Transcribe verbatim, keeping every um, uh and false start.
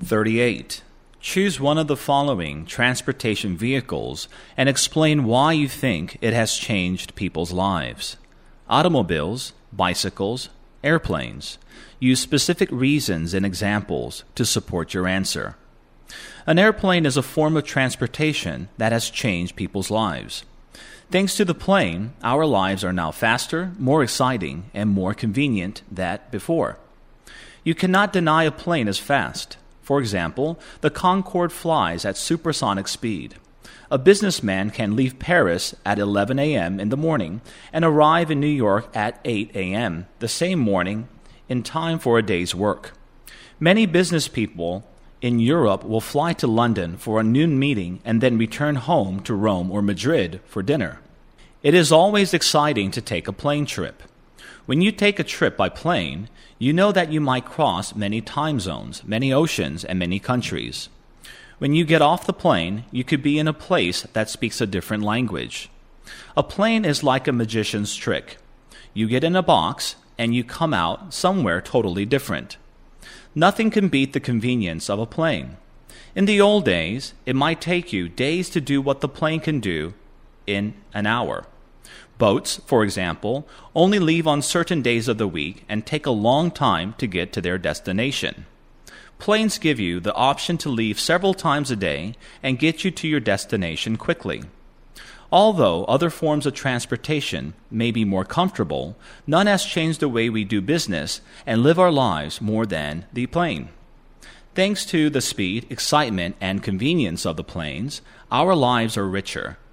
thirty-eight. Choose one of the following transportation vehicles and explain why you think it has changed people's lives. Automobiles, bicycles, airplanes. Use specific reasons and examples to support your answer. An airplane is a form of transportation that has changed people's lives. Thanks to the plane, our lives are now faster, more exciting, and more convenient than before. You cannot deny a plane is fast. For example, the Concorde flies at supersonic speed. A businessman can leave Paris at eleven a.m. in the morning and arrive in New York at eight a.m. the same morning in time for a day's work. Many business people in Europe will fly to London for a noon meeting and then return home to Rome or Madrid for dinner. It is always exciting to take a plane trip. When you take a trip by plane, you know that you might cross many time zones, many oceans, and many countries. When you get off the plane, you could be in a place that speaks a different language. A plane is like a magician's trick. You get in a box, and you come out somewhere totally different. Nothing can beat the convenience of a plane. In the old days, it might take you days to do what the plane can do in an hour. Boats, for example, only leave on certain days of the week and take a long time to get to their destination. Planes give you the option to leave several times a day and get you to your destination quickly. Although other forms of transportation may be more comfortable, none has changed the way we do business and live our lives more than the plane. Thanks to the speed, excitement, and convenience of the planes, our lives are richer.